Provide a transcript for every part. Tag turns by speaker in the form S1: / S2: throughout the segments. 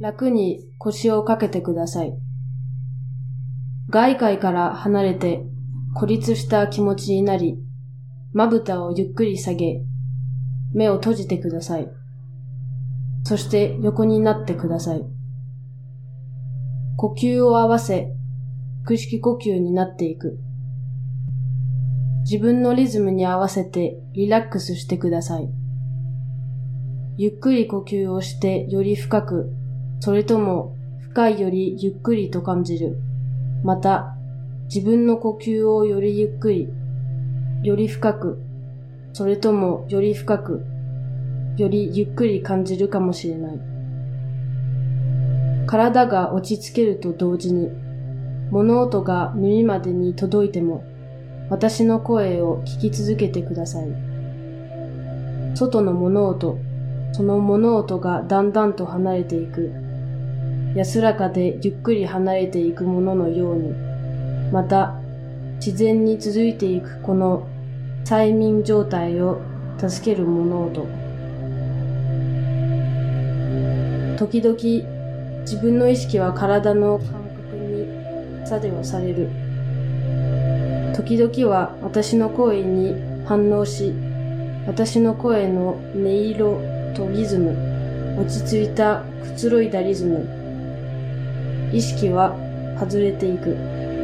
S1: 楽に腰をかけてください。外界から離れて孤立した気持ちになり、まぶたをゆっくり下げ、目を閉じてください。そして横になってください。呼吸を合わせ、腹式呼吸になっていく。自分のリズムに合わせてリラックスしてください。ゆっくり呼吸をしてより深く、それとも深いよりゆっくりと感じる。また、自分の呼吸をよりゆっくり、より深く、それともより深く、よりゆっくり感じるかもしれない。体が落ち着けると同時に、物音が耳までに届いても、私の声を聞き続けてください。外の物音、その物音がだんだんと離れていく。安らかでゆっくり離れていくもののように、また自然に続いていくこの催眠状態を助ける物音。時々自分の意識は体の感覚に作用される。時々は私の声に反応し、私の声の音色とリズム、落ち着いたくつろいだリズム、意識は外れていく。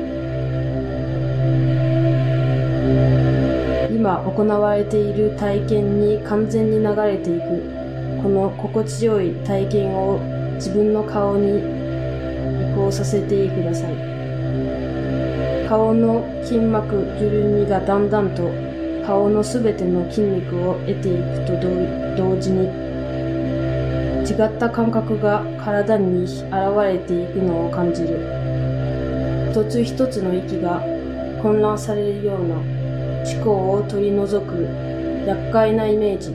S1: 今行われている体験に完全に流れていく。この心地よい体験を自分の顔に移行させてください。顔の筋膜緩みがだんだんと顔のすべての筋肉を得ていくと同時に、違った感覚が体に現れていくのを感じる。一つ一つの息が混乱されるような思考を取り除く厄介なイメージ。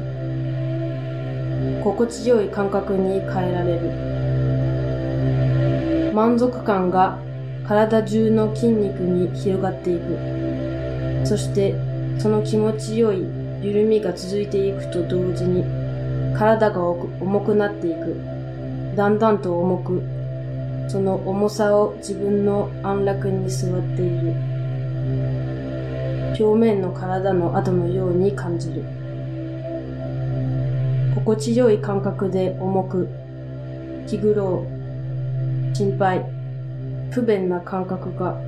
S1: 心地よい感覚に変えられる。満足感が体中の筋肉に広がっていく。そしてその気持ちよい緩みが続いていくと同時に、体が重くなっていく。だんだんと重く、その重さを自分の安楽に座っている。表面の体の跡のように感じる。心地よい感覚で重く、気苦労、心配、不便な感覚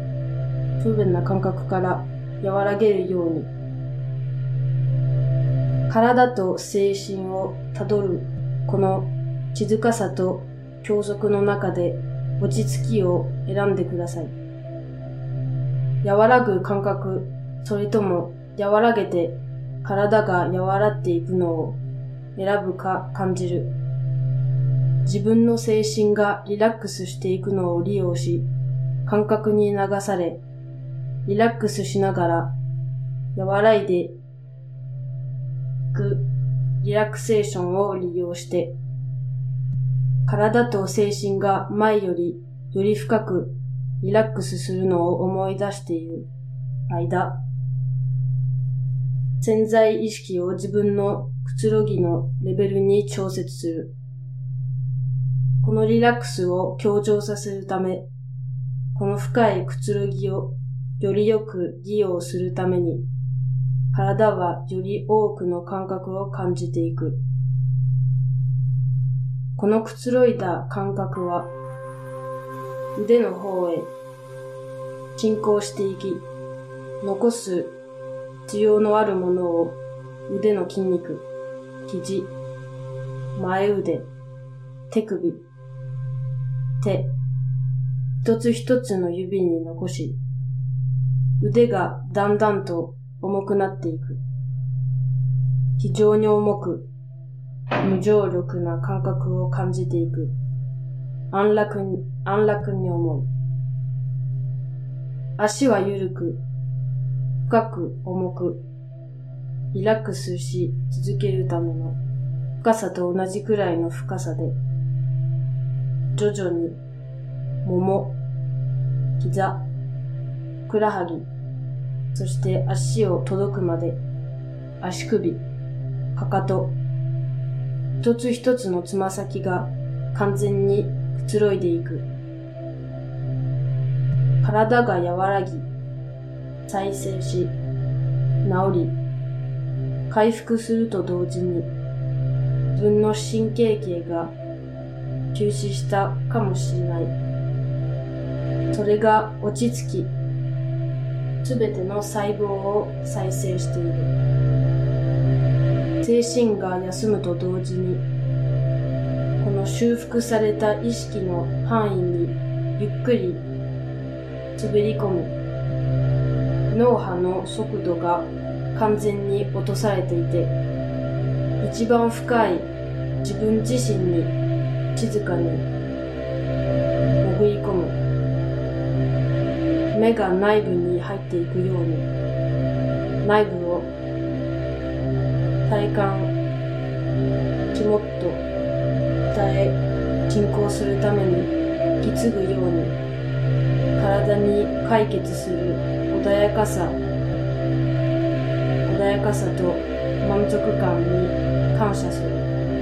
S1: から和らげるように、体と精神をたどるこの静かさと共属の中で落ち着きを選んでください。和らぐ感覚、それとも和らげて体が和らっていくのを選ぶか感じる。自分の精神がリラックスしていくのを利用し、感覚に流され、リラックスしながら和らいでいくリラクセーションを利用して、体と精神が前よりより深くリラックスするのを思い出している間、潜在意識を自分のくつろぎのレベルに調節する。このリラックスを強調させるため、この深いくつろぎをよりよく利用するために、体はより多くの感覚を感じていく。このくつろいだ感覚は、腕の方へ進行していき、残す需要のあるものを腕の筋肉、肘、前腕、手首、手、一つ一つの指に残し、腕がだんだんと重くなっていく。非常に重く、無重力な感覚を感じていく。安楽に思う。足は緩く、深く重く、リラックスし続けるための深さと同じくらいの深さで、徐々に、もも、膝、ふくらはぎ、そして足を届くまで、足首、かかと、一つ一つのつま先が完全につろいでいく。体が和らぎ、再生し、治り、回復すると同時に、自分の神経系が休止したかもしれない。それが落ち着き、すべての細胞を再生している。精神が休むと同時に、この修復された意識の範囲にゆっくり滑り込む。脳波の速度が完全に落とされていて、一番深い自分自身に静かに潜り込む。目が内部に入っていくように、内部を体感、肝っと鍛え、進行するために引き継ぐように、体に解決する穏やかさと満足感に感謝する。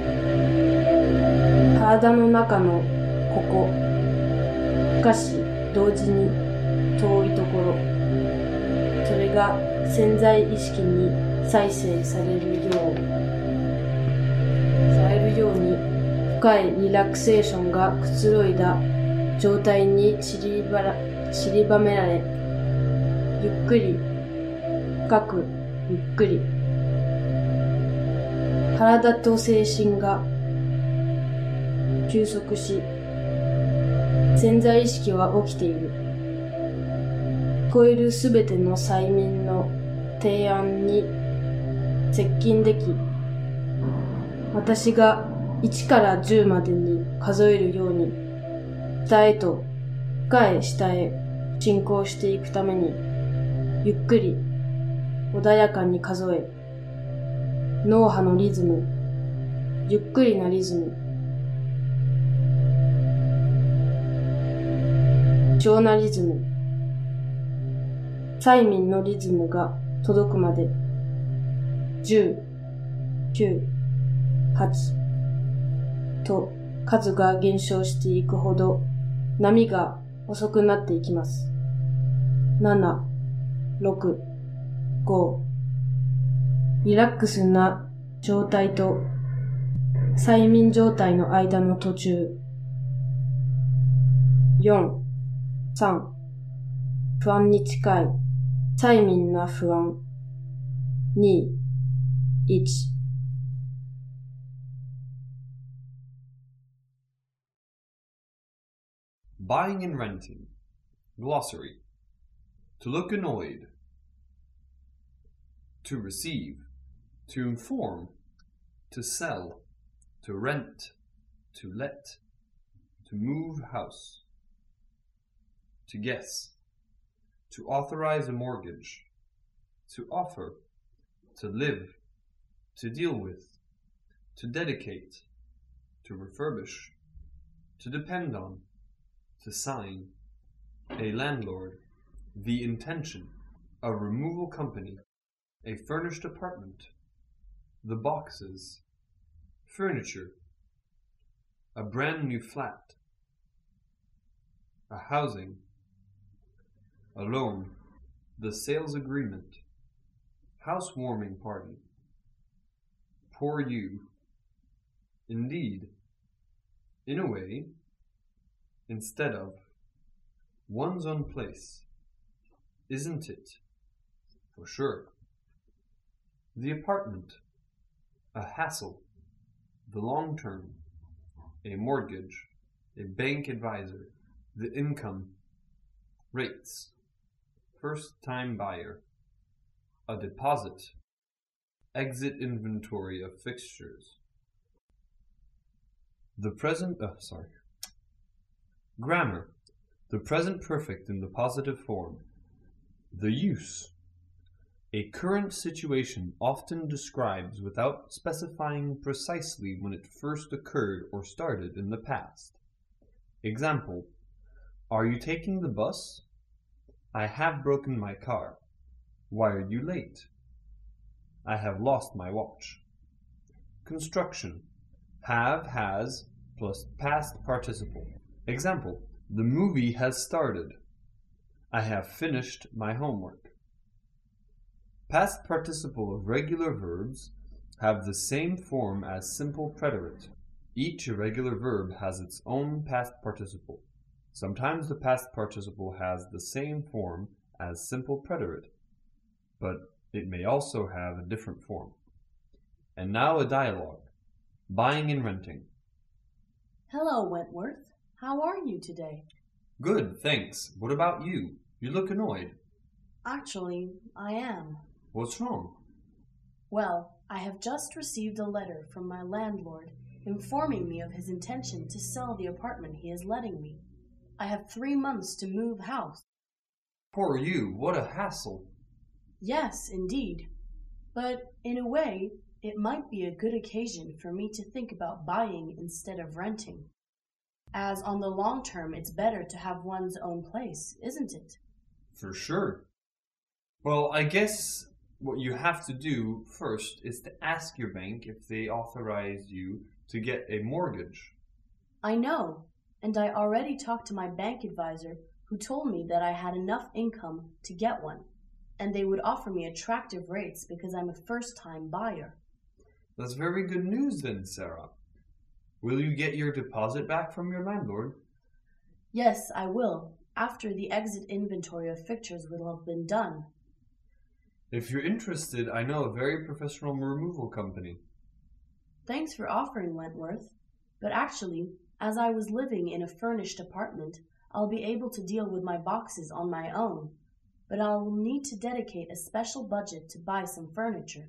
S1: 体の中のここ、しかし同時に遠いところ、それが潜在意識に再生されるように深いリラクセーションがくつろいだ状態に散りばめられ、ゆっくり、深く、ゆっくり、体と精神が休息し、潜在意識は起きている。聞こえるすべての催眠の提案に接近でき、私が1から10までに数えるように、下へと深い下へ進行していくために、ゆっくり穏やかに数え、脳波のリズム、ゆっくりなリズム、小なリズム、催眠のリズムが届くまで、10、9、8と数が減少していくほど波が遅くなっていきます。7、6、5、リラックスな状態と催眠状態の間の途中。4、3、不安に近い催眠な不安。2、1。
S2: Buying and renting. Glossary. To look annoyed. To receive. To inform. To sell. To rent. To let. To move house. To guess. To authorize a mortgage. To offer. To live. To deal with. To dedicate. To refurbish. To depend on. To sign. A landlord. The intention. A removal company. A furnished apartment. The boxes. Furniture. A brand new flat. A housing. A loan. The sales agreement. Housewarming party. Poor you. Indeed. In a way. Instead of. One's own place. Isn't it? For sure. The apartment. A hassle. The long term. A mortgage. A bank advisor. The income. Rates. First time buyer. A deposit. Exit inventory of fixtures. The present, Grammar. The present perfect in the positive form. The use. A current situation often describes without specifying precisely when it first occurred or started in the past. Example. Are you taking the bus? I have broken my car. Why are you late? I have lost my watch. Construction. Have, has, plus past participle. Example, the movie has started. I have finished my homework. Past participle of regular verbs have the same form as simple preterite. Each irregular verb has its own past participle. Sometimes the past participle has the same form as simple preterite, but it may also have a different form. And now a dialogue. Buying and renting.
S1: Hello, Wentworth. How are you today?
S2: Good, thanks. What about you? You look annoyed.
S1: Actually, I am.
S2: What's wrong?
S1: Well, I have just received a letter from my landlord informing me of his intention to sell the apartment he is letting me. I have 3 months to move house.
S2: Poor you, what a hassle.
S1: Yes, indeed. But in a way, it might be a good occasion for me to think about buying instead of renting. As on the long term, it's better to have one's own place, isn't it?
S2: For sure. Well, I guess what you have to do first is to ask your bank if they authorize you to get a mortgage.
S1: I know, and I already talked to my bank advisor who told me that I had enough income to get one, and they would offer me attractive rates because I'm a first-time buyer.
S2: That's very good news then, Sarah. Will you get your deposit back from your landlord?
S1: Yes, I will, after the exit inventory of fixtures will have been done.
S2: If you're interested, I know a very professional removal company.
S1: Thanks for offering, Wentworth. But actually, as I was living in a furnished apartment, I'll be able to deal with my boxes on my own, but I'll need to dedicate a special budget to buy some furniture.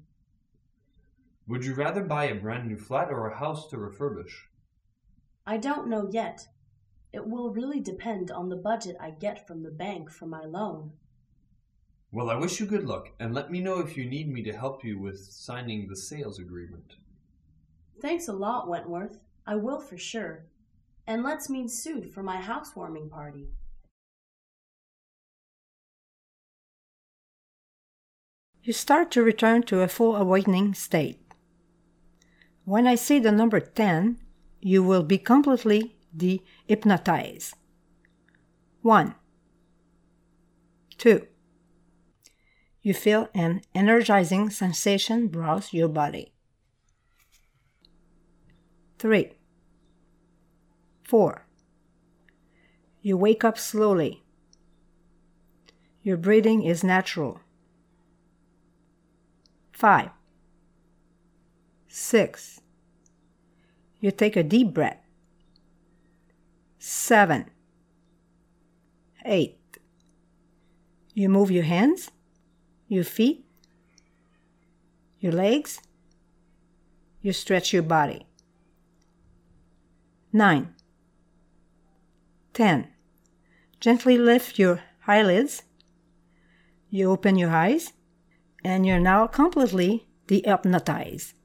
S2: Would you rather buy a brand new flat or a house to refurbish?
S1: I don't know yet. It will really depend on the budget I get from the bank for my loan.
S2: Well, I wish you good luck, and let me know if you need me to help you with signing the sales agreement.
S1: Thanks a lot, Wentworth. I will for sure. And let's meet soon for my housewarming party.
S3: You start to return to a full awakening state. When I say the number 10, you will be completely de-hypnotized. 1, 2. You feel an energizing sensation browse your body. 3, 4. You wake up slowly. Your breathing is natural. 5, 6. You take a deep breath. 7, 8. You move your hands, your feet, your legs. You stretch your body. 9, 10. Gently lift your eyelids. You open your eyes, and you're now completely de-hypnotized.